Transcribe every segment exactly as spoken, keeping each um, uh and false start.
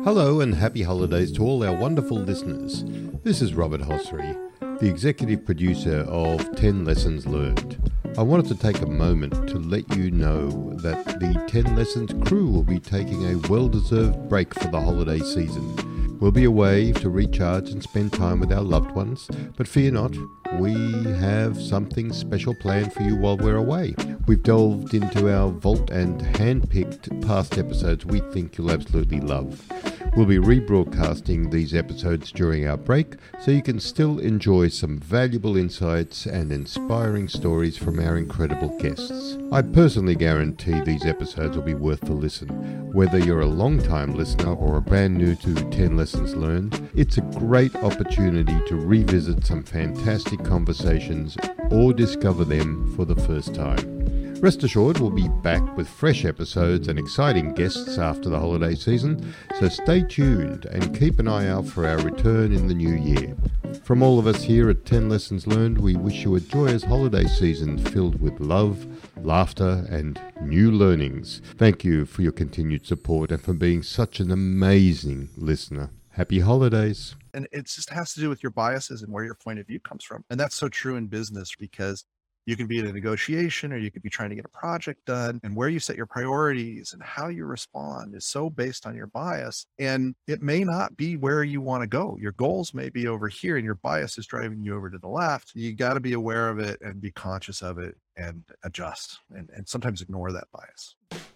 Hello and happy holidays to all our wonderful listeners. This is Robert Hossery, the executive producer of ten Lessons Learned. I wanted to take a moment to let you know that the ten Lessons crew will be taking a well-deserved break for the holiday season. We'll be away to recharge and spend time with our loved ones, but fear not, we have something special planned for you while we're away. We've delved into our vault and hand-picked past episodes we think you'll absolutely love. We'll be rebroadcasting these episodes during our break so you can still enjoy some valuable insights and inspiring stories from our incredible guests. I personally guarantee these episodes will be worth the listen. Whether you're a long-time listener or a brand new to ten Lessons Learned, it's a great opportunity to revisit some fantastic conversations or discover them for the first time. Rest assured, we'll be back with fresh episodes and exciting guests after the holiday season, so stay tuned and keep an eye out for our return in the new year. From all of us here at ten Lessons Learned, we wish you a joyous holiday season filled with love, laughter, and new learnings. Thank you for your continued support and for being such an amazing listener. Happy holidays. And it just has to do with your biases and where your point of view comes from. And that's so true in business because you can be in a negotiation or you could be trying to get a project done, and where you set your priorities and how you respond is so based on your bias. And it may not be where you want to go. Your goals may be over here and your bias is driving you over to the left. You got to be aware of it and be conscious of it and adjust and, and sometimes ignore that bias.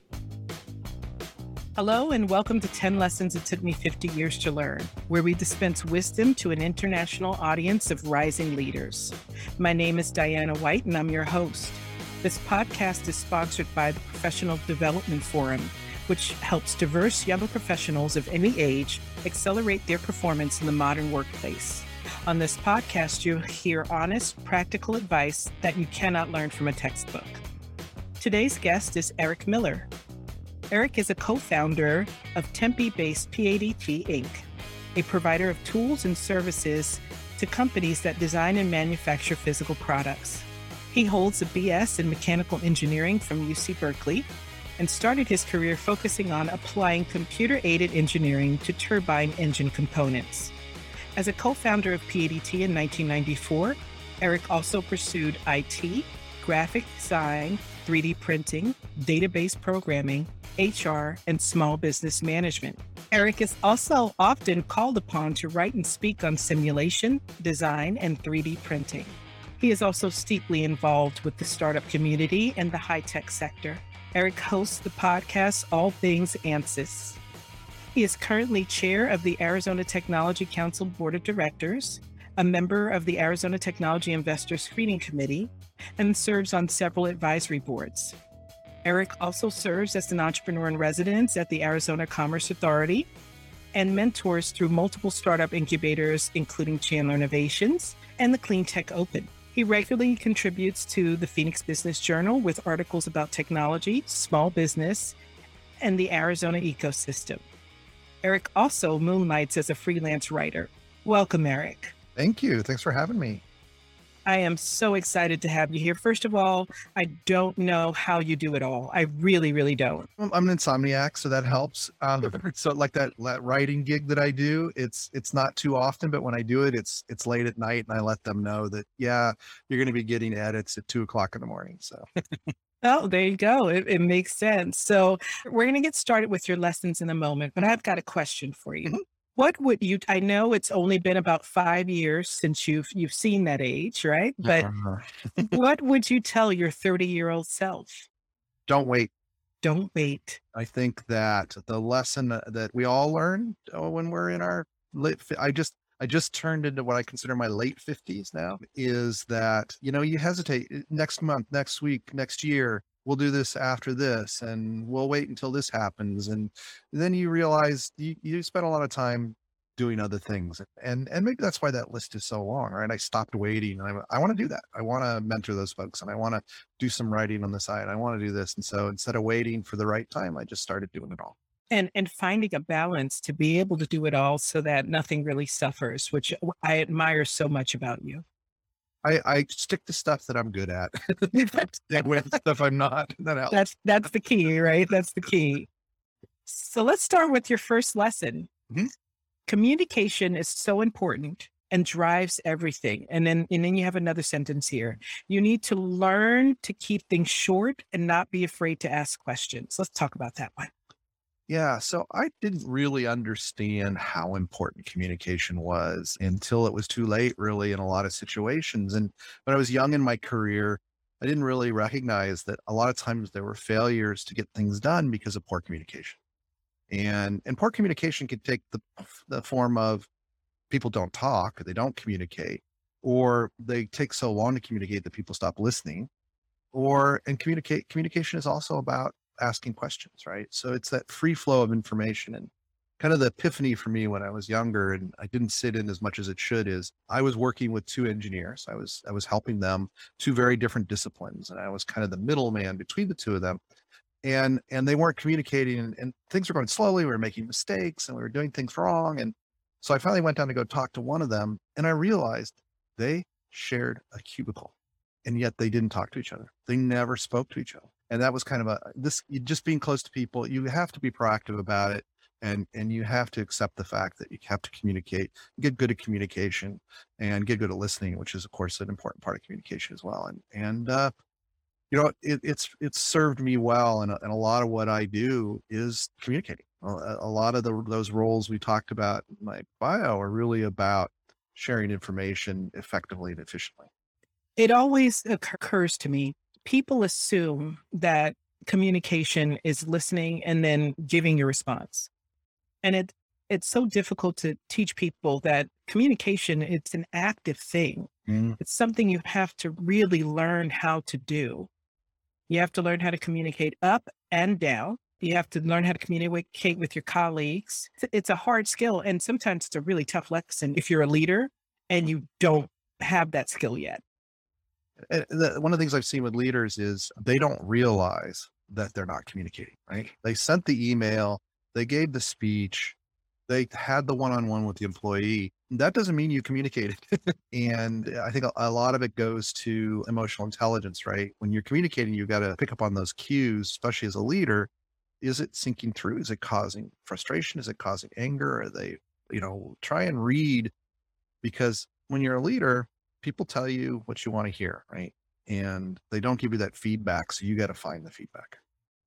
Hello and welcome to ten Lessons It Took Me fifty Years to Learn, where we dispense wisdom to an international audience of rising leaders. My name is Diana White and I'm your host. This podcast is sponsored by the Professional Development Forum, which helps diverse young professionals of any age accelerate their performance in the modern workplace. On this podcast, you'll hear honest, practical advice that you cannot learn from a textbook. Today's guest is Eric Miller. Eric is a co-founder of Tempe-based P A D T Incorporated, a provider of tools and services to companies that design and manufacture physical products. He holds a B S in mechanical engineering from U C Berkeley and started his career focusing on applying computer-aided engineering to turbine engine components. As a co-founder of P A D T in nineteen ninety-four, Eric also pursued I T, graphic design, three D printing, database programming, H R, and small business management. Eric is also often called upon to write and speak on simulation, design, and three D printing. He is also steeply involved with the startup community and the high-tech sector. Eric hosts the podcast All Things ANSYS. He is currently chair of the Arizona Technology Council Board of Directors, a member of the Arizona Technology Investor Screening Committee, and serves on several advisory boards. Eric also serves as an entrepreneur in residence at the Arizona Commerce Authority and mentors through multiple startup incubators, including Chandler Innovations and the Clean Tech Open. He regularly contributes to the Phoenix Business Journal with articles about technology, small business, and the Arizona ecosystem. Eric also moonlights as a freelance writer. Welcome, Eric. Thank you. Thanks for having me. I am so excited to have you here. First of all, I don't know how you do it all. I really, really don't. I'm an insomniac, so that helps. Um, so like that, that writing gig that I do, it's it's not too often, but when I do it, it's it's late at night, and I let them know that, yeah, you're going to be getting edits at two o'clock in the morning. So. Oh, there you go. It, it makes sense. So we're going to get started with your lessons in a moment, but I've got a question for you. Mm-hmm. What would you, I know it's only been about five years since you've you've seen that age, right? But uh-huh. What would you tell your thirty-year-old self? Don't wait. Don't wait. I think that the lesson that we all learn when we're in our late, I just, I just turned into what I consider my late fifties now, is that, you know, you hesitate next month, next week, next year. We'll do this after this, and we'll wait until this happens. And then you realize you, you spent a lot of time doing other things. And, and maybe that's why that list is so long, right? I stopped waiting, and I, I want to do that. I want to mentor those folks, and I want to do some writing on the side. I want to do this. And so instead of waiting for the right time, I just started doing it all. And, and finding a balance to be able to do it all so that nothing really suffers, which I admire so much about you. I, I stick to stuff that I'm good at. With stuff I'm not. That helps. That's that's the key, right? That's the key. So let's start with your first lesson. Mhm. Communication is so important and drives everything. And then and then you have another sentence here. You need to learn to keep things short and not be afraid to ask questions. Let's talk about that one. Yeah, so I didn't really understand how important communication was until it was too late, really, in a lot of situations. And when I was young in my career, I didn't really recognize that a lot of times there were failures to get things done because of poor communication. And and poor communication can take the the form of people don't talk, or they don't communicate, or they take so long to communicate that people stop listening, or and communicate communication is also about asking questions, right? So it's that free flow of information. And kind of the epiphany for me when I was younger and I didn't sit in as much as it should is I was working with two engineers. I was I was helping them, two very different disciplines, and I was kind of the middleman between the two of them. And and they weren't communicating, and, and things were going slowly. We were making mistakes and we were doing things wrong. And so I finally went down to go talk to one of them, and I realized they shared a cubicle, and yet they didn't talk to each other. They never spoke to each other. And that was kind of a this you- just being close to people. You have to be proactive about it, and and you have to accept the fact that you have to communicate, get good at communication, and get good at listening, which is of course an important part of communication as well. And and uh, you know, it, it's it's served me well, and a, and a lot of what I do is communicating. A, a lot of the, those roles we talked about in my bio are really about sharing information effectively and efficiently. It always occurs to me, people assume that communication is listening and then giving your response. And it it's so difficult to teach people that communication, it's an active thing. Mm. It's something you have to really learn how to do. You have to learn how to communicate up and down. You have to learn how to communicate with your colleagues. It's it's a hard skill, and sometimes it's a really tough lesson if you're a leader and you don't have that skill yet. And the, one of the things I've seen with leaders is they don't realize that they're not communicating, right? They sent the email, they gave the speech, they had the one-on-one with the employee. That doesn't mean you communicated. And I think a, a lot of it goes to emotional intelligence, right? When you're communicating, you've got to pick up on those cues, especially as a leader. Is it sinking through? Is it causing frustration? Is it causing anger? Are they, you know, try and read, because when you're a leader, people tell you what you want to hear, right? And they don't give you that feedback. So you got to find the feedback.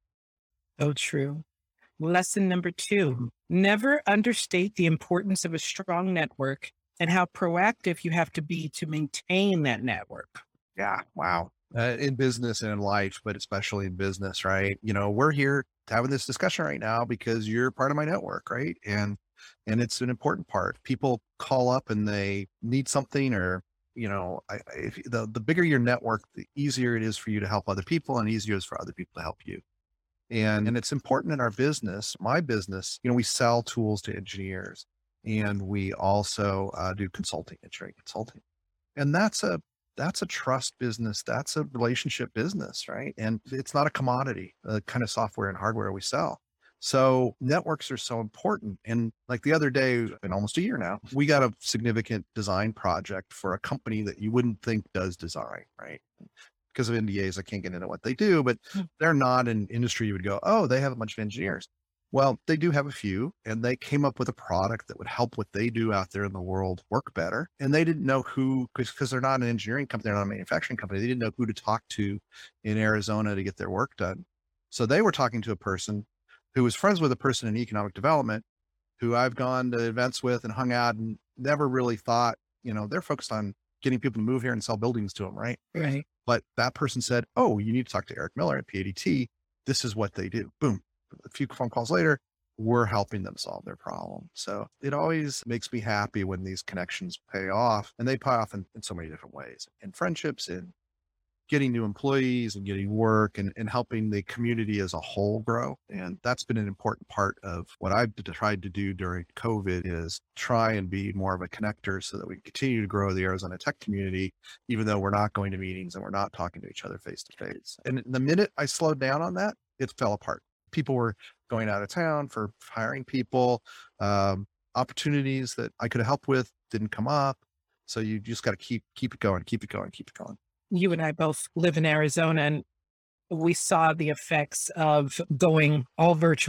So true. Lesson number two, never understate the importance of a strong network and how proactive you have to be to maintain that network. Yeah. Wow. Uh, in business and in life, but especially in business, right? You know, we're here having this discussion right now because you're part of my network, right? And, and it's an important part. People call up and they need something, or, you know, I, I- if the, the bigger your network, the easier it is for you to help other people, and easier it is for other people to help you. And, and it's important in our business, my business, you know, we sell tools to engineers, and we also uh, do consulting, engineering consulting. And that's a, that's a trust business. That's a relationship business, right? And it's not a commodity, the kind of software and hardware we sell. So networks are so important. And like the other day, in almost a year now, we got a significant design project for a company that you wouldn't think does design, right? Because of N D As, I can't get into what they do, but they're not an industry you would go, oh, they have a bunch of engineers. Well, they do have a few, and they came up with a product that would help what they do out there in the world work better. And they didn't know who, because they're not an engineering company, they're not a manufacturing company. They didn't know who to talk to in Arizona to get their work done. So they were talking to a person who was friends with a person in economic development who I've gone to events with and hung out, and never really thought, you know, they're focused on getting people to move here and sell buildings to them, right? Right. But that person said, oh, you need to talk to Eric Miller at P A D T. This is what they do. Boom. A few phone calls later, we're helping them solve their problem. So it always makes me happy when these connections pay off, and they pay off in, in so many different ways, in friendships, in getting new employees and getting work, and, and helping the community as a whole grow. And that's been an important part of what I've d- tried to do during COVID, is try and be more of a connector so that we continue to grow the Arizona tech community, even though we're not going to meetings and we're not talking to each other face to face. And the minute I slowed down on that, it fell apart. People were going out of town for hiring people. Um, opportunities that I could have helped with didn't come up. So you just got to keep, keep it going, keep it going, keep it going. You and I both live in Arizona, and we saw the effects of going all virtual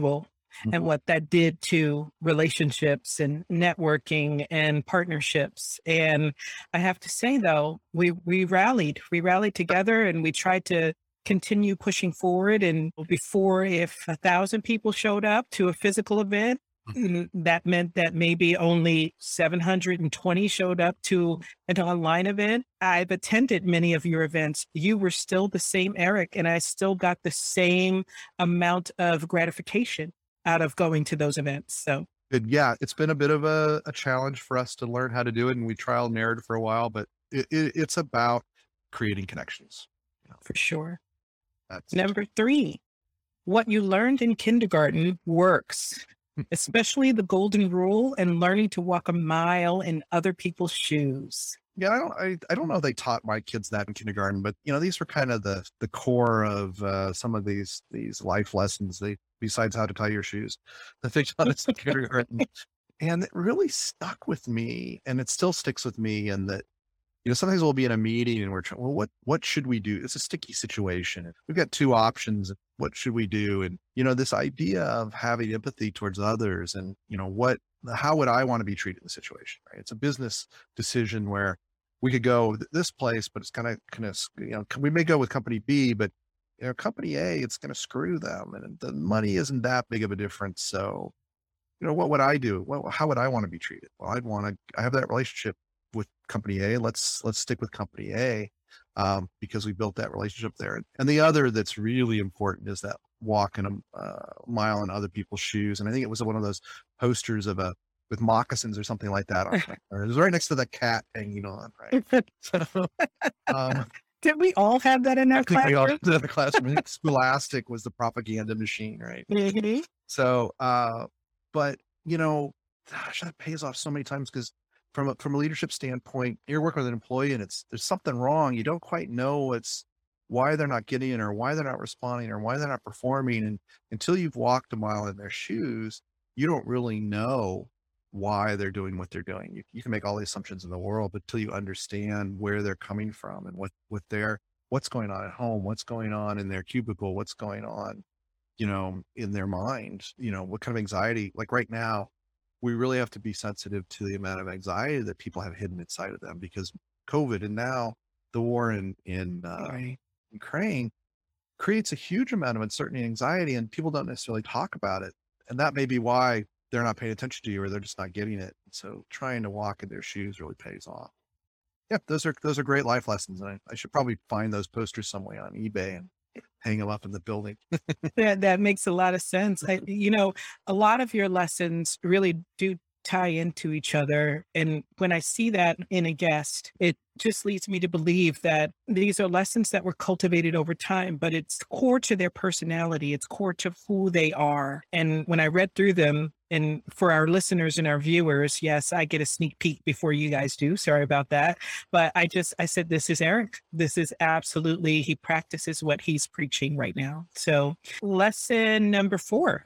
and what that did to relationships and networking and partnerships. And I have to say, though, we we rallied, we rallied together, and we tried to continue pushing forward. And before, if a thousand people showed up to a physical event, mm, that meant that maybe only seven hundred twenty showed up to an online event. I've attended many of your events. You were still the same Eric, and I still got the same amount of gratification out of going to those events. So Good. Yeah, it's been a bit of a, a challenge for us to learn how to do it, and we trial and errored for a while, but it, it, it's about creating connections. You know, for sure. that's Number three, what you learned in kindergarten works, especially the golden rule and learning to walk a mile in other people's shoes. Yeah, I don't, I, I don't know if they taught my kids that in kindergarten, but you know, these were kind of the the core of uh, some of these these life lessons. They besides how to tie your shoes, that they taught us in kindergarten, and it really stuck with me, and it still sticks with me. And that you know, sometimes we'll be in a meeting and we're trying, well, what what should we do? It's a sticky situation. We've got two options. What should we do? And you know, this idea of having empathy towards others, and you know, what how would I want to be treated in the situation? Right? It's a business decision where we could go th- this place, but it's kind of, kind of, you know, we may go with company B, but you know, company A, it's going to screw them, and the money isn't that big of a difference. So, you know, what would I do? Well, how would I want to be treated? Well, I'd want to, I have that relationship with company A. Let's, let's stick with company A, um, because we built that relationship there. And the other that's really important is that walking a uh, mile in other people's shoes. And I think it was one of those posters of a, with moccasins or something like that on it. Or it was right next to the cat hanging on, right? So, um, Did we all have that in our I think we all classroom? did the classroom. I think Scholastic was the propaganda machine, right? Mhm. So, uh, but you know, gosh, that pays off so many times because from a, from a leadership standpoint, you're working with an employee and it's, there's something wrong. You don't quite know it's why they're not getting it or why they're not responding or why they're not performing. And until you've walked a mile in their shoes, you don't really know why they're doing what they're doing. You, you can make all the assumptions in the world, but until you understand where they're coming from and what, what they're, what's going on at home, what's going on in their cubicle, what's going on, you know, in their mind, you know, what kind of anxiety, like right now, we really have to be sensitive to the amount of anxiety that people have hidden inside of them because COVID and now the war in, in uh, Right. Ukraine creates a huge amount of uncertainty and anxiety, and people don't necessarily talk about it. And that may be why they're not paying attention to you or they're just not getting it. So trying to walk in their shoes really pays off. Yeah, those are those are great life lessons. And I, I should probably find those posters somewhere on eBay and hang them up in the building. That that makes a lot of sense. I, you know, a lot of your lessons really do tie into each other. And when I see that in a guest, it just leads me to believe that these are lessons that were cultivated over time, but it's core to their personality. It's core to who they are. And when I read through them, and for our listeners and our viewers, yes, I get a sneak peek before you guys do. Sorry about that. But I just, I said, this is Eric. This is absolutely, he practices what he's preaching right now. So lesson number four.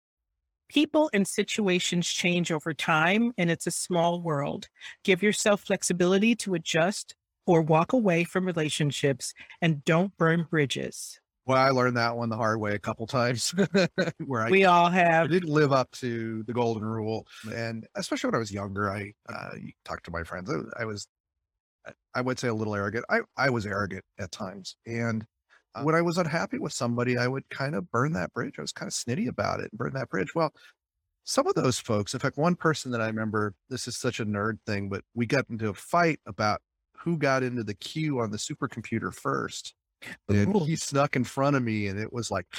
People and situations change over time, and it's a small world. Give yourself flexibility to adjust or walk away from relationships, and don't burn bridges. Well, I learned that one the hard way a couple times where I, We all I have. didn't live up to the golden rule. And especially when I was younger, I uh, you talked to my friends. I, I was, I- I would say a little arrogant. I, I was arrogant at times. And uh, when I was unhappy with somebody, I would kind of burn that bridge. I was kind of snitty about it and burn that bridge. Well, some of those folks, in fact, one person that I remember, this is such a nerd thing, but we got into a fight about who got into the queue on the supercomputer first. And Ooh. he snuck in front of me, and it was like,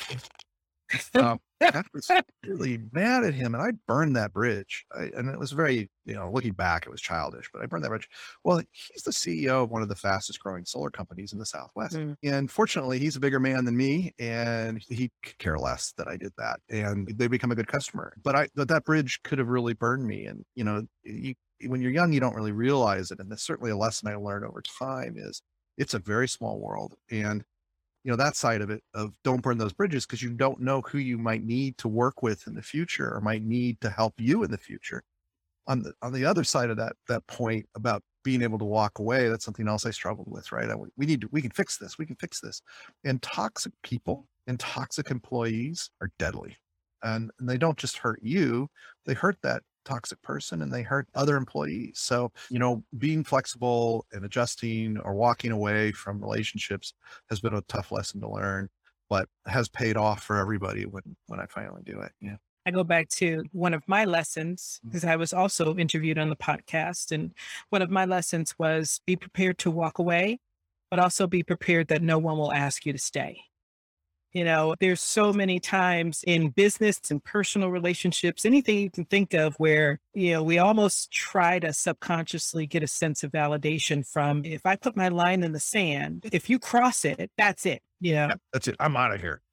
um, I was really mad at him, and I burned that bridge. I, and it was very, you know, looking back, it was childish, but I burned that bridge. Well, he's the C E O of one of the fastest growing solar companies in the Southwest. Mm. And fortunately, he's a bigger man than me, and he could care less that I did that. And they become a good customer. But I, but that bridge could have really burned me. And, you know, you, when you're young, you don't really realize it. And that's certainly a lesson I learned over time is it's a very small world. And you know, that side of it of don't burn those bridges because you don't know who you might need to work with in the future or might need to help you in the future. On the on the other side of that that point about being able to walk away, that's something else I struggled with, right? I, we need to, we can fix this, we can fix this. And toxic people and toxic employees are deadly. and they don't just hurt you, they hurt that toxic person and they hurt other employees. So, you know, being flexible and adjusting or walking away from relationships has been a tough lesson to learn, but has paid off for everybody when, when I finally do it. Yeah. I go back to one of my lessons because I was also interviewed on the podcast. And one of my lessons was be prepared to walk away, but also be prepared that no one will ask you to stay. You know, there's so many times in business and personal relationships, anything you can think of where, you know, we almost try to subconsciously get a sense of validation from, if I put my line in the sand, if you cross it, that's it. You know, Yeah, that's it. I'm out of here.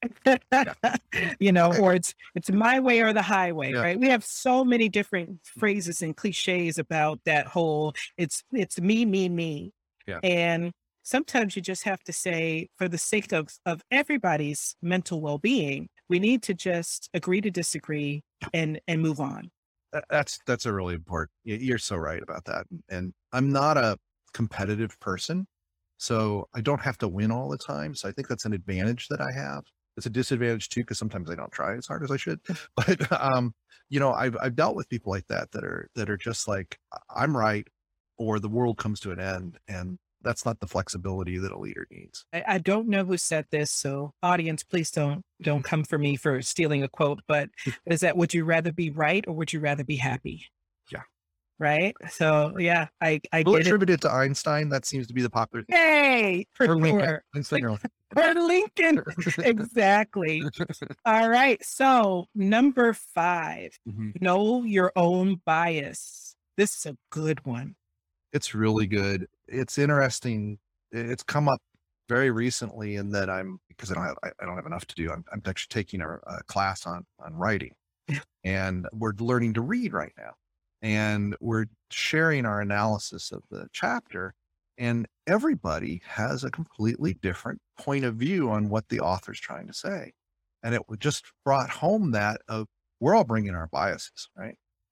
you know, or it's it's my way or the highway, Yeah. right? We have so many different phrases and cliches about that whole it's it's me, me, me. Yeah. And sometimes you just have to say, for the sake of of everybody's mental well-being, we need to just agree to disagree and and move on. That- That's that's a really important. y- You're so right about that. And I'm not a competitive person, so I don't have to win all the time. So I think that's an advantage that I have. It's a disadvantage too, because sometimes I don't try as hard as I should. But um, you know, I've I've dealt with people like that that are that are just like, I'm right, or the world comes to an end, and that's not the flexibility that a leader needs. I, I don't know who said this, so audience, please don't don't come for me for stealing a quote. But is that, would you rather be right or would you rather be happy? Yeah. Right. So yeah, I I We'll get it. attribute it to Einstein. That seems to be the popular thing. Hey, for Or Lincoln. sure. Einstein or For Lincoln. Exactly. All right. So number five, Mhm. know your own bias. This is a good one. It's really good. It's interesting. I- It's come up very recently in that I'm, because I don't have, I I don't have enough to do. I'm, I'm actually taking a, a class on, on writing, and we're learning to read right now. And we're sharing our analysis of the chapter, and everybody has a completely different point of view on what the author's trying to say. And it w- just brought home that of, we're all bringing our biases, right?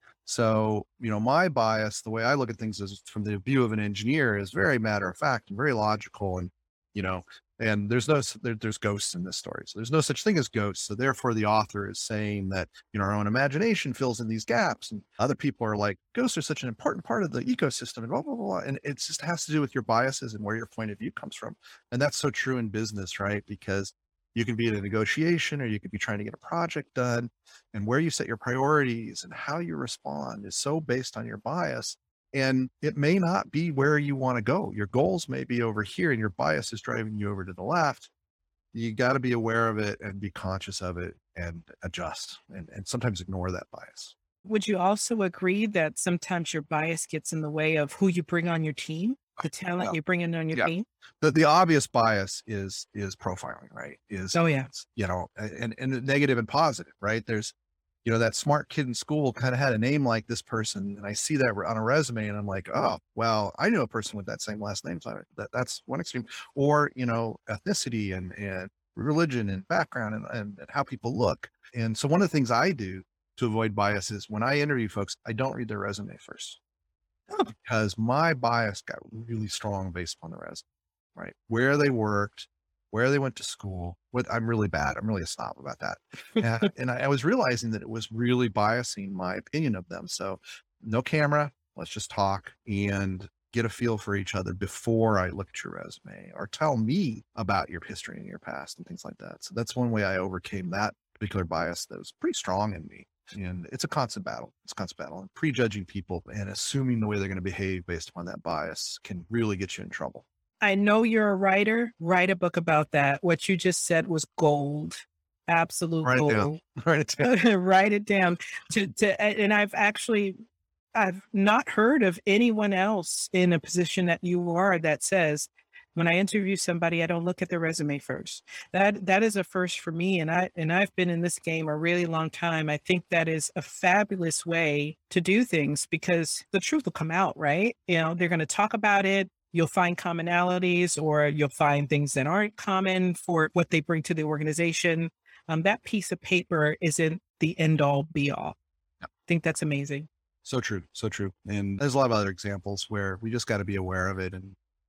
So, you know, my bias, the way I look at things is from the view of an engineer, is very matter of fact and very logical. And, you know, and there's no, s- there, there's ghosts in this story. So there's no such thing as ghosts. So therefore the author is saying that, you know, our own imagination fills in these gaps, and other people are like, ghosts are such an important part of the ecosystem and blah, blah, blah. And it just has to do with your biases and where your point of view comes from. And that's so true in business, right? Because you can be in a negotiation, or you could be trying to get a project done, and where you set your priorities and how you respond is so based on your bias. And it may not be where you want to go. Your goals may be over here and your bias is driving you over to the left. You got to be aware of it and be conscious of it and adjust, and, and sometimes ignore that bias. Would you also agree that sometimes your bias gets in the way of who you bring on your team, the talent Yeah. you bring in on your Yeah. team? The, the obvious bias is, is profiling, right? Is, Oh, yeah. is, you know, and, and negative and positive, right? There's, you know, that smart kid in school kind of had a name like this person, and I see that on a resume and I'm like, oh, well, I knew a person with that same last name. So that, that's one extreme. Or, you know, ethnicity and, and religion and background and, and, and how people look. And so one of the things I do to avoid bias is, when I interview folks, I don't read their resume first, Oh. because my bias got really strong based on the resume, right? Where they worked, where they went to school. What I'm really bad. I'm really a snob about that. And, and I, I was realizing that it was really biasing my opinion of them. So no camera, let's just talk and get a feel for each other before I look at your resume, or tell me about your history and your past and things like that. So that's one way I overcame that particular bias that was pretty strong in me. And it's a constant battle. It's a constant battle. And prejudging people and assuming the way they're going to behave based upon that bias can really get you in trouble. I know you're a writer. Write a book about that. What you just said was gold. Absolute Write it down. gold. Right? It's- Write it down. To, to, and I've actually, I've not heard of anyone else in a position that you are that says, when I interview somebody, I don't look at their resume first. That that is a first for me, and I and I've been in this game a really long time. I think that is a fabulous way to do things, because the truth will come out, right? You know, they're going to talk about it. You'll find commonalities, or you'll find things that aren't common for what they bring to the organization. Um, that piece of paper isn't the end all be all. I think that's amazing. So true. So true. And there's a lot of other examples where we just got to be aware of it and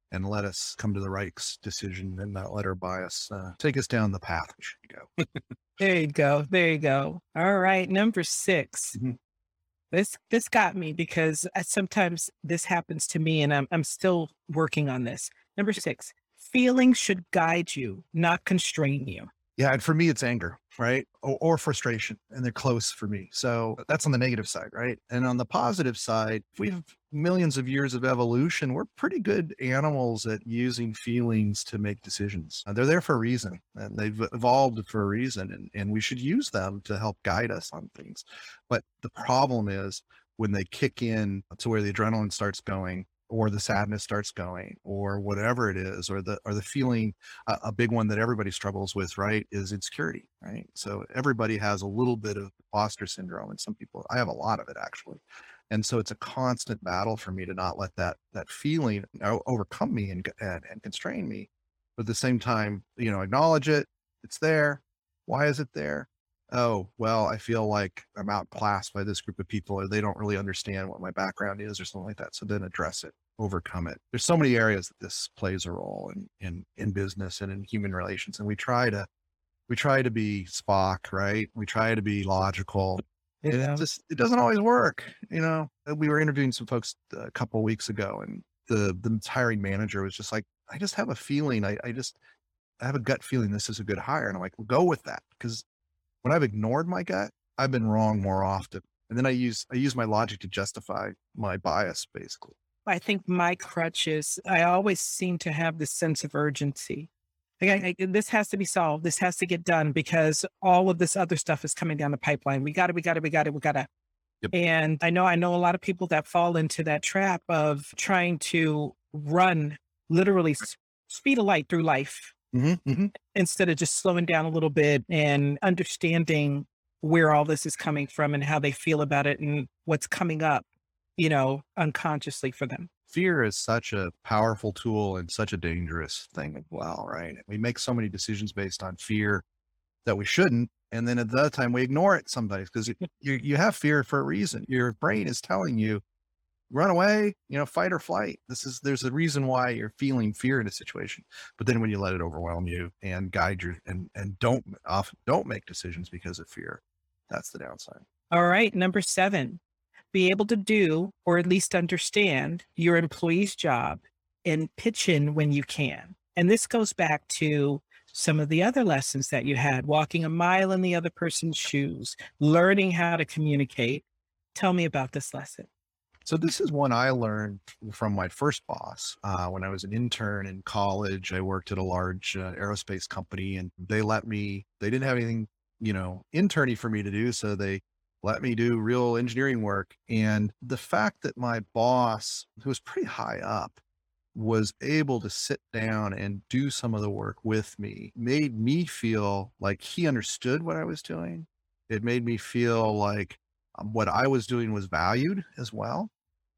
and let us come to the right s- decision and not let our bias uh, take us down the path we should go. There you go. There you go. All right. Number six. Mhm. This this got me because I, sometimes this happens to me and I'm I'm still working on this. Number six, feelings should guide you, not constrain you. Yeah, and for me, it's anger, right? Or, or frustration, and they're close for me. So that's on the negative side, right? And on the positive side, if we have millions of years of evolution, we're pretty good animals at using feelings to make decisions. Uh, they're there for a reason, and they've evolved for a reason, and, and we should use them to help guide us on things. But the problem is when they kick in to where the adrenaline starts going, or the sadness starts going, or whatever it is, or the or the feeling, a, a big one that everybody struggles with, right, is insecurity, right? So everybody has a little bit of imposter syndrome, and some people, I have a lot of it actually, and so it's a constant battle for me to not let that that feeling o- overcome me and, and and constrain me, but at the same time, you know, acknowledge it. It's there. Why is it there? Oh, well, I feel like I'm outclassed by this group of people, or they don't really understand what my background is, or something like that. So then address it, overcome it. There's so many areas that this plays a role in in in business and in human relations, and we try to we try to be Spock, right? We try to be logical, You and it know? just it doesn't always work. You know, Uh, we were interviewing some folks a couple of weeks ago, and the the hiring manager was just like, I just have a feeling, I I just I have a gut feeling this is a good hire, and I'm like, well, go with that, because when I've ignored my gut, I've been wrong more often. And then I use I use my logic to justify my bias, basically. I think my crutch is I always seem to have this sense of urgency. Like, I, I- this has to be solved. This has to get done because all of this other stuff is coming down the pipeline. We got it. We got it. We got it. We got to. Yep. And I know I know a lot of people that fall into that trap of trying to run literally s- speed of light through life Mm-hmm, mm-hmm. instead of just slowing down a little bit and understanding where all this is coming from and how they feel about it and what's coming up, you know, unconsciously for them. Fear is such a powerful tool and such a dangerous thing as well, right? We make so many decisions based on fear that we shouldn't. And then at the other time, we ignore it sometimes because you, you, you have fear for a reason. Your brain is telling you, run away, you know, fight or flight. This is, there's a reason why you're feeling fear in a situation. But then when you let it overwhelm you and guide you and, and don't often don't make decisions because of fear, that's the downside. All right. Number seven, be able to do or at least understand your employee's job and pitch in when you can. And this goes back to some of the other lessons that you had, walking a mile in the other person's shoes, learning how to communicate. Tell me about this lesson. So this is one I learned from my first boss. Uh, when I was an intern in college, I worked at a large uh, aerospace company, and they let me, they didn't have anything, you know, interny for me to do. So they let me do real engineering work. And the fact that my boss, who was pretty high up, was able to sit down and do some of the work with me made me feel like he understood what I was doing. It made me feel like um, what I was doing was valued as well.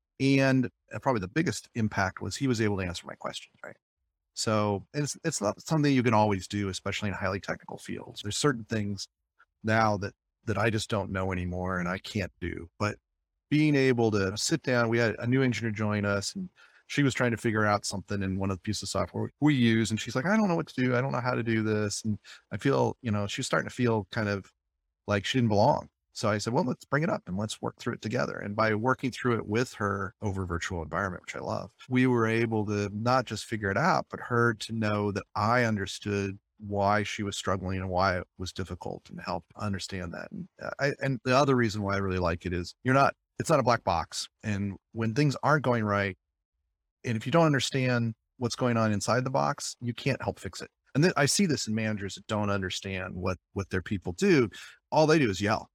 And uh, probably the biggest impact was he was able to answer my questions, right? So it's it's not something you can always do, especially in highly technical fields. There's certain things now that that I just don't know anymore and I can't do. But being able to sit down, we had a new engineer join us, and she was trying to figure out something in one of the pieces of software we use, and she's like, I don't know what to do. I don't know how to do this, and I feel, you know, she was starting to feel kind of like she didn't belong. So I said, well, let's bring it up and let's work through it together. And by working through it with her over virtual environment, which I love, we were able to not just figure it out, but her to know that I understood why she was struggling and why it was difficult, and help understand that. And, uh, I, and the other reason why I really like it is you're not, it's not a black box. And when things aren't going right, and if you don't understand what's going on inside the box, you can't help fix it. And then I see this in managers that don't understand what, what their people do. All they do is yell.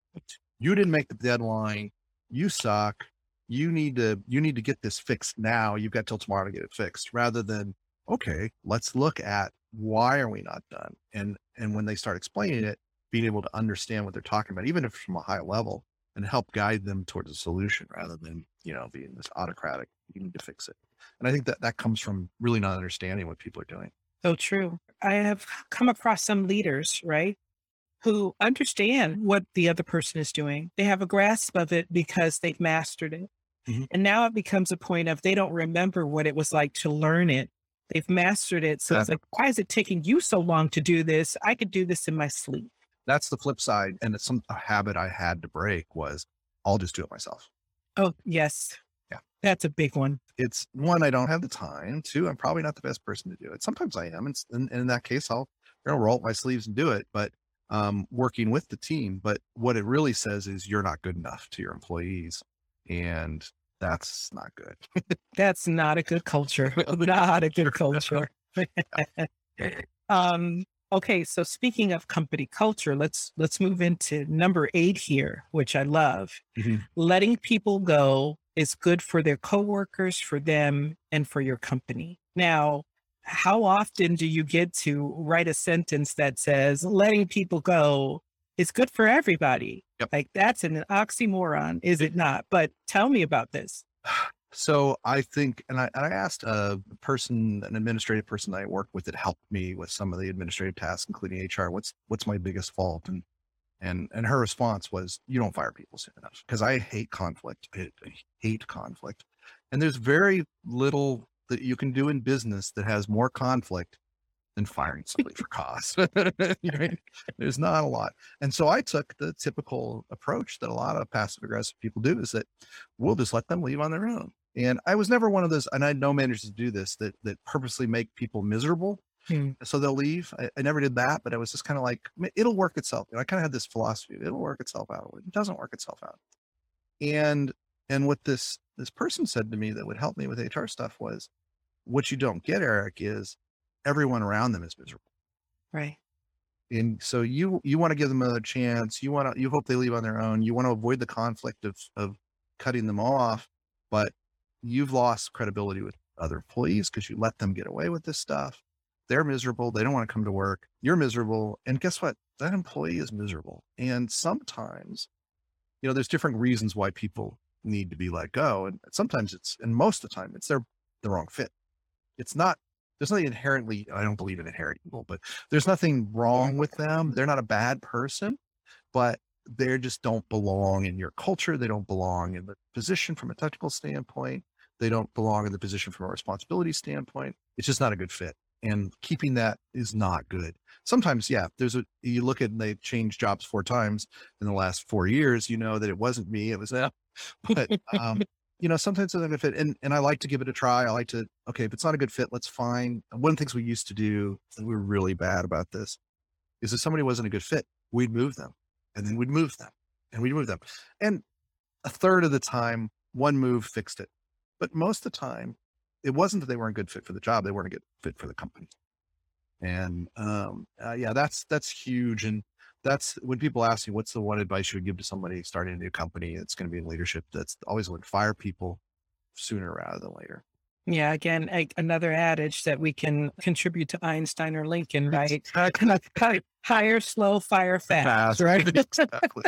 You didn't make the deadline. You suck. You need to, you need to get this fixed now. You've got till tomorrow to get it fixed, rather than, okay, let's look at why are we not done? And, and when they start explaining it, being able to understand what they're talking about, even if from a high level, and help guide them towards a solution rather than, you know, being this autocratic, you need to fix it. And I think that that comes from really not understanding what people are doing. So true. I have come across some leaders, right, who understand what the other person is doing. They have a grasp of it because they've mastered it. Mhm. And now it becomes a point of they don't remember what it was like to learn it. They've mastered it. So it's That- like, why is it taking you so long to do this? I could do this in my sleep. that's the flip side. And it's some a habit I had to break was I'll just do it myself. Oh, yes. Yeah. That's a big one. It's one, I don't have the time. Two, I'm probably not the best person to do it. Sometimes I am. And, s- and, and in that case, I'll you know, roll up my sleeves and do it. But um, working with the team. But what it really says is you're not good enough to your employees. And that's not good. That's not a good culture. Not a good culture. um, okay, so speaking of company culture, let's let's move into number eight here, which I love. Mhm. Letting people go is good for their coworkers, for them, and for your company. Now, how often do you get to write a sentence that says letting people go is good for everybody? Yep. Like that's an oxymoron, is it not? But tell me about this. So I think, and I, and I asked a person, an administrative person I worked with that helped me with some of the administrative tasks, including H R, what's, what's my biggest fault? And, and, and her response was, you don't fire people soon enough. Cause I hate conflict. I, I hate conflict. And there's very little that you can do in business that has more conflict than firing somebody for cause. Right? There's not a lot. And so I took the typical approach that a lot of passive aggressive people do is that we'll just let them leave on their own. And I was never one of those, and I know managers do this, that that purposely make people miserable Hmm. so they'll leave. I, I never did that, but I was just kind of like, it'll work itself. And I kind of had this philosophy, it'll work itself out. It doesn't work itself out. And and what this this person said to me that would help me with H R stuff was, what you don't get, Eric, is everyone around them is miserable. Right. And so you you want to give them another chance. You want to you hope they leave on their own. You want to avoid the conflict of of cutting them off, but you've lost credibility with other employees because you let them get away with this stuff. They're miserable. They don't want to come to work. You're miserable. And guess what? That employee is miserable. And sometimes, you know, there's different reasons why people need to be let go. And sometimes it's, and most of the time, it's they're the wrong fit. It's not, there's nothing inherently, I don't believe in inherent evil, but there's nothing wrong with them. They're not a bad person, but they just don't belong in your culture. They don't belong in the position from a technical standpoint. They don't belong in the position from a responsibility standpoint. It's just not a good fit. And keeping that is not good. Sometimes, yeah, there's a, you look at, and they've changed jobs four times in the last four years, you know, that it wasn't me, it was them. But, um, you know, sometimes it's not a good fit. And, and I like to give it a try. I like to, okay, if it's not a good fit, let's find. One of the things we used to do, and we were really bad about this, is if somebody wasn't a good fit, we'd move them and then we'd move them and we'd move them. And a third of the time, one move fixed it. But most of the time, it wasn't that they weren't a good fit for the job. They weren't a good fit for the company. And um, uh, yeah, that's, that's huge. And that's when people ask me, what's the one advice you would give to somebody starting a new company? It's going to be in leadership. That's always would fire people sooner rather than later. Yeah, again, a, another adage that we can contribute to Einstein or Lincoln, right? Exactly. Hire slow, fire fast, Fast. right? Exactly.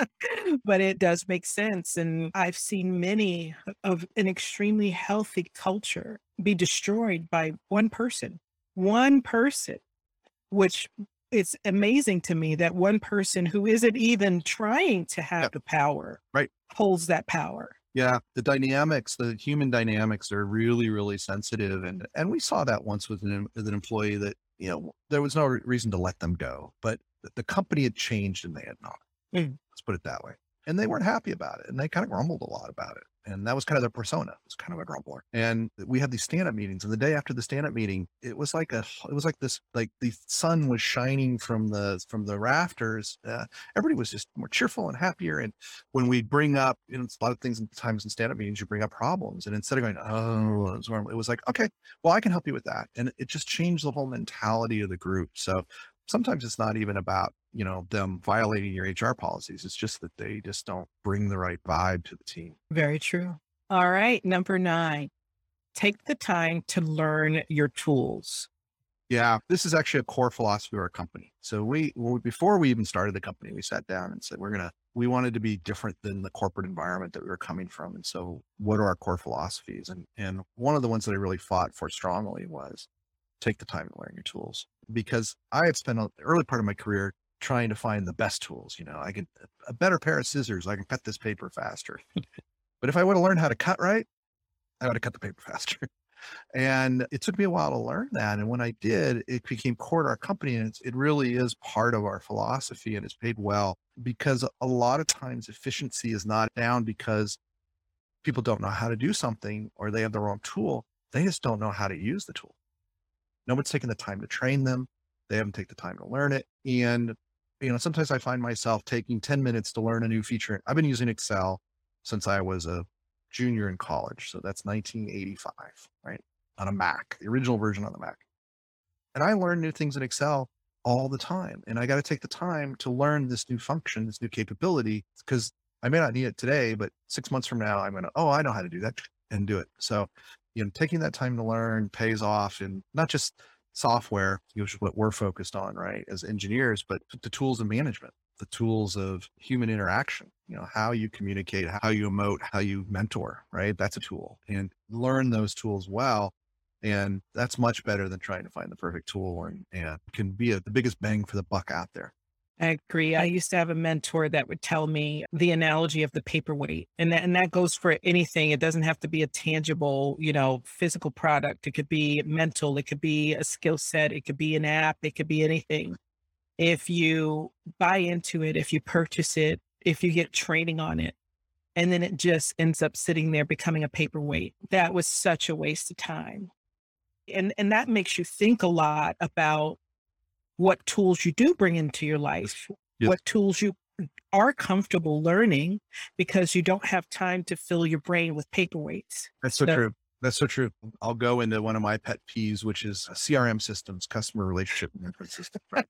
But it does make sense. And I've seen many of an extremely healthy culture be destroyed by one person, one person, which it's amazing to me that one person who isn't even trying to have Yep. the power Right. holds that power. Yeah, the dynamics, the human dynamics are really, really sensitive. And and we saw that once with an, with an employee that, you know, there was no re- reason to let them go, but the, the company had changed and they had not. Mm. Let's put it that way. And they weren't happy about it. And they kind of grumbled a lot about it. And that was kind of their persona. It was kind of a grumbler. And we had these stand-up meetings. And the day after the stand-up meeting, it was like a, it was like this, like the sun was shining from the, from the rafters. Uh, everybody was just more cheerful and happier. And when we bring up, you know, it's a lot of things in times in stand-up meetings, you bring up problems. And instead of going, oh, it was, it was like, okay, well, I can help you with that. And it just changed the whole mentality of the group. So sometimes it's not even about, you know, them violating your H R policies. It's just that they just don't bring the right vibe to the team. Very true. All right. Number nine, take the time to learn your tools. Yeah, this is actually a core philosophy of our company. So we, well, before we even started the company, we sat down and said, we're going to, we wanted to be different than the corporate environment that we were coming from. And so what are our core philosophies? And, and one of the ones that I really fought for strongly was take the time to learn your tools, because I had spent the early part of my career trying to find the best tools. You know, I can, a better pair of scissors, I can cut this paper faster. But if I would have learned how to cut right, I would have cut the paper faster. And it took me a while to learn that. And when I did, it became core to our company. And it's, it really is part of our philosophy, and it's paid well, because a lot of times efficiency is not down because people don't know how to do something or they have the wrong tool. They just don't know how to use the tool. No one's taken the time to train them. They haven't taken the time to learn it. And, you know, sometimes I find myself taking ten minutes to learn a new feature. I've been using Excel since I was a junior in college. So that's nineteen eighty-five, right? On a Mac, the original version on the Mac. And I learn new things in Excel all the time. And I got to take the time to learn this new function, this new capability, because I may not need it today, but six months from now, I'm going to, oh, I know how to do that and do it. So, you know, taking that time to learn pays off, and not just software, which is what we're focused on, right, as engineers, but the tools of management, the tools of human interaction, you know, how you communicate, how you emote, how you mentor, right? That's a tool, and learn those tools well. And that's much better than trying to find the perfect tool, and, and can be a, the biggest bang for the buck out there. I agree. I used to have a mentor that would tell me the analogy of the paperweight, and that, and that goes for anything. It doesn't have to be a tangible, you know, physical product. It could be mental. It could be a skill set. It could be an app. It could be anything. If you buy into it, if you purchase it, if you get training on it, and then it just ends up sitting there becoming a paperweight, that was such a waste of time. And, and that makes you think a lot about what tools you do bring into your life, Yes. what tools you are comfortable learning, because you don't have time to fill your brain with paperweights. That's so So- true. That's so true. I'll go into one of my pet peeves, which is C R M systems, customer relationship management systems. Right?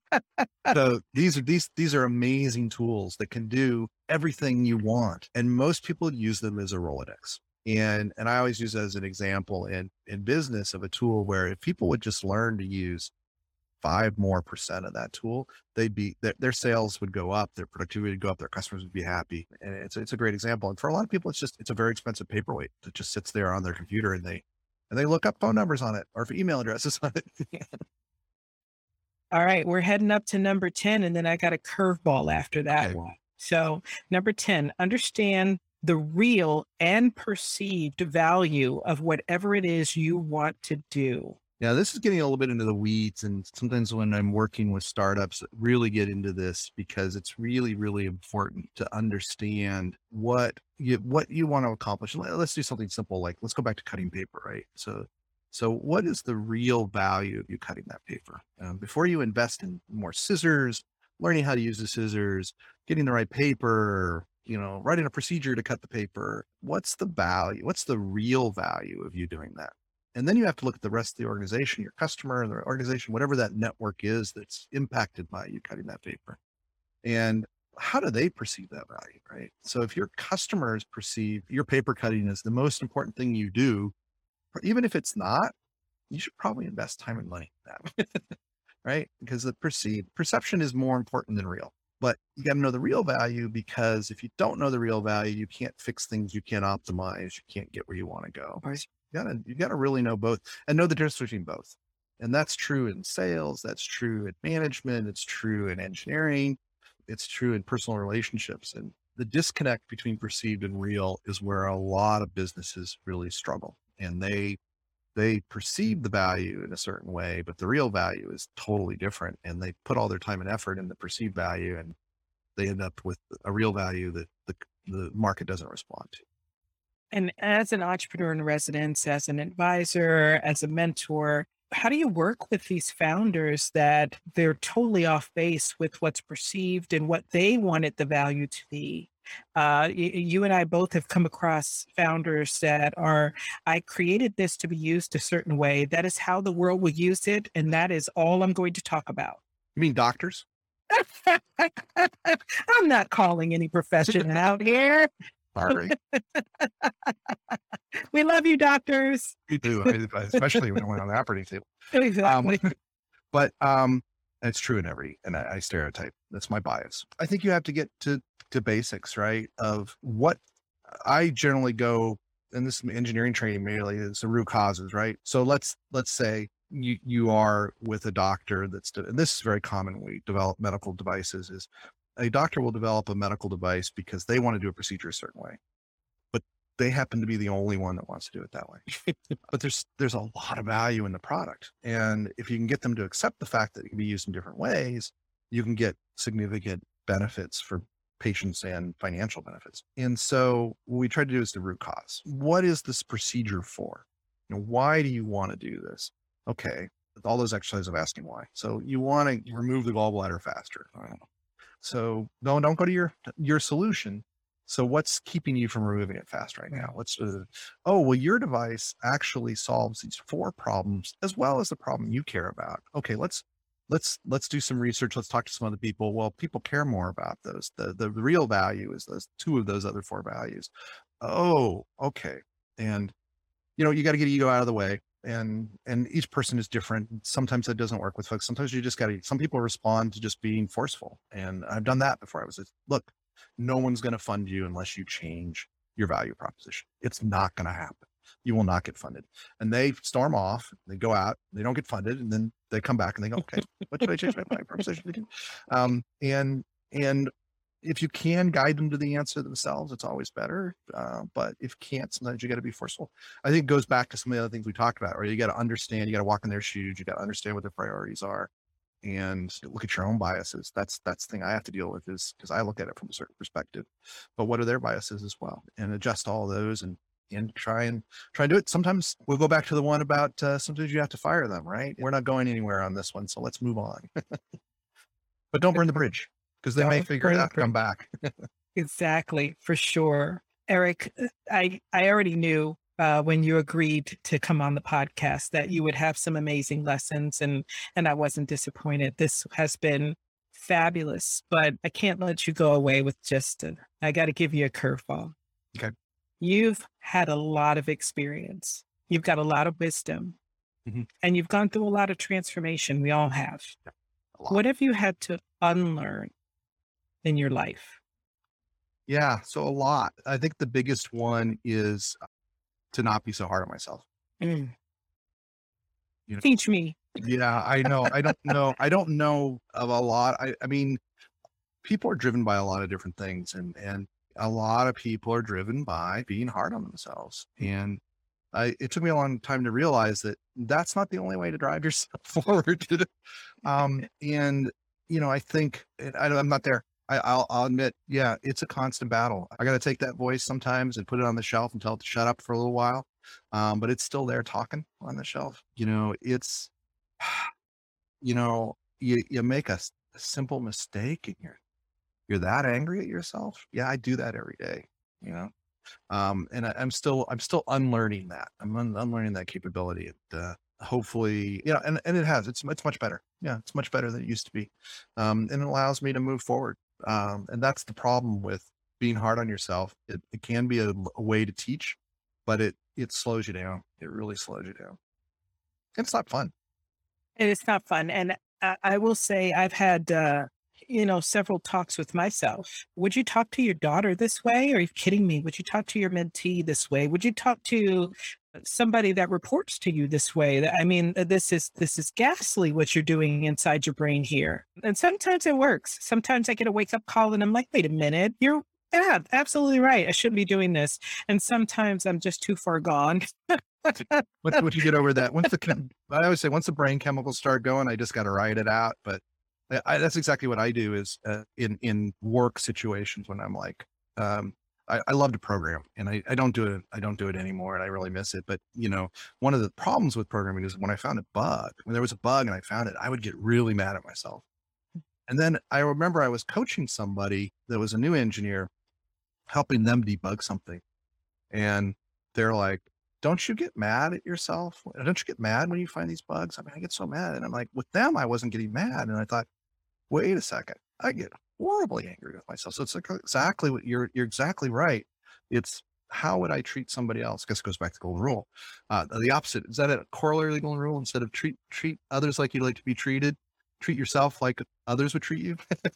So these are these these are amazing tools that can do everything you want, and most people use them as a Rolodex. And and I always use that as an example in in business of a tool where if people would just learn to use five more percent of that tool, they'd be their, their sales would go up, their productivity would go up, their customers would be happy. And it's it's a great example. And for a lot of people, it's just it's a very expensive paperweight that just sits there on their computer, and they and they look up phone numbers on it or email addresses on it. All right, we're heading up to number ten, and then I got a curveball after that Okay. one. So number ten, understand the real and perceived value of whatever it is you want to do. Yeah, this is getting a little bit into the weeds. And sometimes when I'm working with startups, really get into this, because it's really, really important to understand what you, what you want to accomplish. Let- Let's do something simple. Like, let's go back to cutting paper, right? So, so what is the real value of you cutting that paper? Um, before you invest in more scissors, learning how to use the scissors, getting the right paper, you know, writing a procedure to cut the paper, what's the value? What's the real value of you doing that? And then you have to look at the rest of the organization, your customer, the organization, whatever that network is that's impacted by you cutting that paper. And how do they perceive that value, right? So if your customers perceive your paper cutting as the most important thing you do, or even if it's not, you should probably invest time and money in that, right? Because the perceived perception is more important than real. But you got to know the real value, because if you don't know the real value, you can't fix things, you can't optimize, you can't get where you want to go. Right. You gotta, you gotta really know both and know the difference between both. And that's true in sales. That's true in management. It's true in engineering. It's true in personal relationships. And the disconnect between perceived and real is where a lot of businesses really struggle. And they, they perceive the value in a certain way, but the real value is totally different. And they put all their time and effort in the perceived value, and they end up with a real value that the, the market doesn't respond to. And as an entrepreneur in residence, as an advisor, as a mentor, how do you work with these founders that they're totally off base with what's perceived and what they wanted the value to be? Uh, y- you and I both have come across founders that are, I created this to be used a certain way. That is how the world will use it. And that is all I'm going to talk about. You mean doctors? I'm not calling any profession out here. Sorry. We love you, doctors. You do, I- especially when I went on the operating table. Exactly. Um, but um, it's true in every, and I, I stereotype. That's my bias. I think you have to get to to basics, right? Of what I generally go, and this is engineering training mainly, is the root causes, right? So let's let's say you you are with a doctor that's, and this is very common when we develop medical devices, is a doctor will develop a medical device because they want to do a procedure a certain way. But they happen to be the only one that wants to do it that way. But there's there's a lot of value in the product. And if you can get them to accept the fact that it can be used in different ways, you can get significant benefits for patients and financial benefits. And so what we try to do is the root cause. What is this procedure for? You know, why do you want to do this? Okay, all those exercises of asking why. So you want to remove the gallbladder faster. So no, don't go to your your solution. So what's keeping you from removing it fast right now? What's uh, oh well, your device actually solves these four problems as well as the problem you care about. Okay, let's let's let's do some research. Let's talk to some other people. Well, people care more about those. The the, the real value is those two of those other four values. Oh, okay. And you know, you got to get ego out of the way. And and each person is different. Sometimes that doesn't work with folks. Sometimes you just got to. Some people respond to just being forceful, and I've done that before. I was just, look, no one's going to fund you unless you change your value proposition. It's not going to happen. You will not get funded. And they storm off. They go out. They don't get funded, and then they come back and they go, okay, what should I change my value proposition to do? Um, and and if you can guide them to the answer themselves, it's always better. Uh, but if you can't, sometimes you got to be forceful. I think it goes back to some of the other things we talked about, or you got to understand, you got to walk in their shoes, you got to understand what their priorities are and look at your own biases. That's, that's the thing I have to deal with, is because I look at it from a certain perspective, but what are their biases as well, and adjust all those and, and try and try and do it. Sometimes we'll go back to the one about, uh, sometimes you have to fire them, right? We're not going anywhere on this one. So let's move on, but don't burn the bridge, because they may figure it out, come back. Exactly, for sure. Eric, I, I already knew uh, when you agreed to come on the podcast that you would have some amazing lessons, and, and I wasn't disappointed. This has been fabulous, but I can't let you go away with just, a, I got to give you a curveball. Okay. You've had a lot of experience. You've got a lot of wisdom, mm-hmm. and you've gone through a lot of transformation. We all have. Yeah, what have you had to unlearn in your life? Yeah. So a lot. I think the biggest one is to not be so hard on myself. Mm. You know, Teach me. Yeah, I know. I don't know. I don't know of a lot. I, I mean, people are driven by a lot of different things, and, and a lot of people are driven by being hard on themselves. And I, it took me a long time to realize that that's not the only way to drive yourself forward. um, and, you know, I think I, I'm not there. I, I'll, I'll admit, yeah, it's a constant battle. I got to take that voice sometimes and put it on the shelf and tell it to shut up for a little while. Um, but it's still there talking on the shelf. You know, it's, you know, you, you make a, a simple mistake and you're, you're that angry at yourself. Yeah, I do that every day, you know? Um, and I, I'm still, I'm still unlearning that. I'm un, unlearning that capability. And, uh, hopefully, you know, and, and it has, it's, it's much better. Yeah. It's much better than it used to be. Um, and it allows me to move forward. Um, and that's the problem with being hard on yourself. It, it can be a, a way to teach, but it, it slows you down. It really slows you down. It's not fun. And it's not fun. And I, I will say I've had, uh, you know, several talks with myself. Would you talk to your daughter this way? Are you kidding me? Would you talk to your mentee this way? Would you talk to somebody that reports to you this way? I mean, this is, this is ghastly what you're doing inside your brain here. And sometimes it works. Sometimes I get a wake up call and I'm like, wait a minute, you're yeah, absolutely right. I shouldn't be doing this. And sometimes I'm just too far gone. once, once you get over that, once the, I always say, once the brain chemicals start going, I just got to write it out. But I, I, that's exactly what I do is uh, in, in work situations when I'm like, um, I, I love to program, and I, I don't do it. I don't do it anymore, and I really miss it. But you know, one of the problems with programming is when I found a bug, when there was a bug and I found it, I would get really mad at myself. And then I remember I was coaching somebody that was a new engineer, helping them debug something. And they're like, don't you get mad at yourself? Don't you get mad when you find these bugs? I mean, I get so mad. And I'm like, with them, I wasn't getting mad. And I thought, wait a second, I get horribly angry with myself. So it's like exactly what you're, you're exactly right. It's how would I treat somebody else? I guess it goes back to the golden rule. Uh, the opposite. Is that a corollary golden rule? Instead of treat, treat others like you'd like to be treated, treat yourself like others would treat you.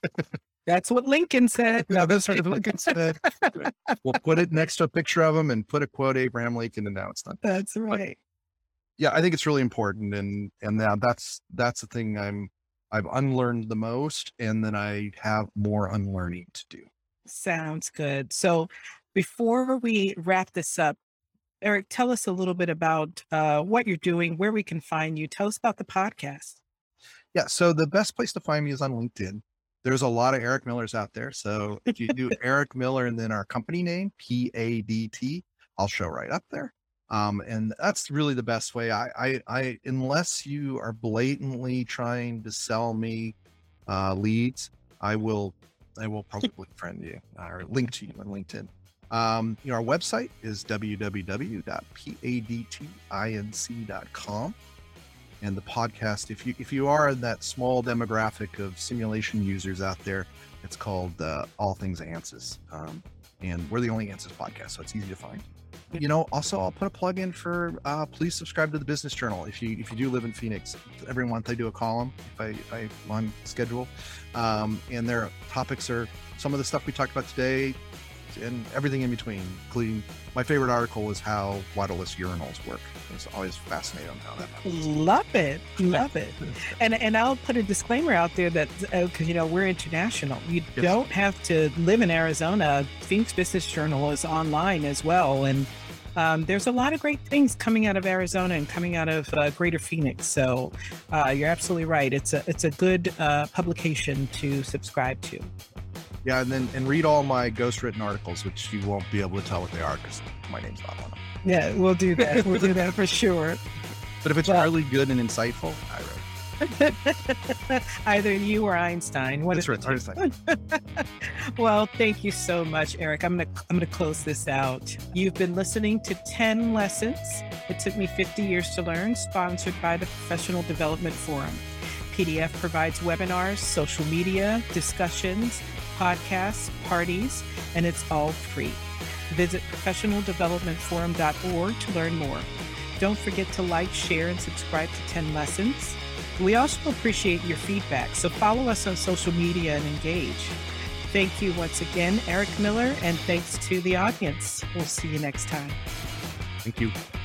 That's what Lincoln said. No, that's what Lincoln said. We'll put it next to a picture of him and put a quote Abraham Lincoln, and now it's done. That's right. But yeah, I think it's really important, and and now that's that's the thing I'm I've unlearned the most, and then I have more unlearning to do. Sounds good. So Before we wrap this up, Eric, tell us a little bit about uh, what you're doing, where we can find you. Tell us about the podcast. Yeah. So the best place to find me is on LinkedIn. There's a lot of Eric Millers out there. So if you do Eric Miller and then our company name, P A D T, I'll show right up there. Um, and that's really the best way. I, I, I, unless you are blatantly trying to sell me uh, leads, I will, I will probably friend you or link to you on LinkedIn. Um, you know, our website is w w w dot padtinc dot com. And the podcast, if you if you are in that small demographic of simulation users out there, it's called uh, All Things ANSYS. Um, and we're the only ANSYS podcast, so it's easy to find. You know, also I'll put a plug in for uh, please subscribe to the Business Journal. If you if you do live in Phoenix, every month I do a column if I if I'm on schedule. Um, and their topics are some of the stuff we talked about today and everything in between, including my favorite article is how waterless urinals work. It's always fascinating on how that happens. Love it. Love it. And and I'll put a disclaimer out there that, because, uh, you know, we're international. You Yes. don't have to live in Arizona. Phoenix Business Journal is online as well. And um, there's a lot of great things coming out of Arizona and coming out of uh, Greater Phoenix. So uh, you're absolutely right. It's a, it's a good uh, publication to subscribe to. Yeah, and then and read all my ghostwritten articles, which you won't be able to tell what they are because my name's not on them. Yeah, we'll do that. We'll do that for sure. But if it's Well- really good and insightful, I wrote. Either you or Einstein. What That's is right. That's right. Well, thank you so much, Eric. I'm gonna I'm gonna close this out. You've been listening to ten Lessons It Took Me fifty Years to Learn, sponsored by the Professional Development Forum. P D F provides webinars, social media, discussions, podcasts, parties, and it's all free. Visit professional development forum dot org to learn more. Don't forget to like, share, and subscribe to ten Lessons. We also appreciate your feedback, so follow us on social media and engage. Thank you once again, Eric Miller, and thanks to the audience. We'll see you next time. Thank you.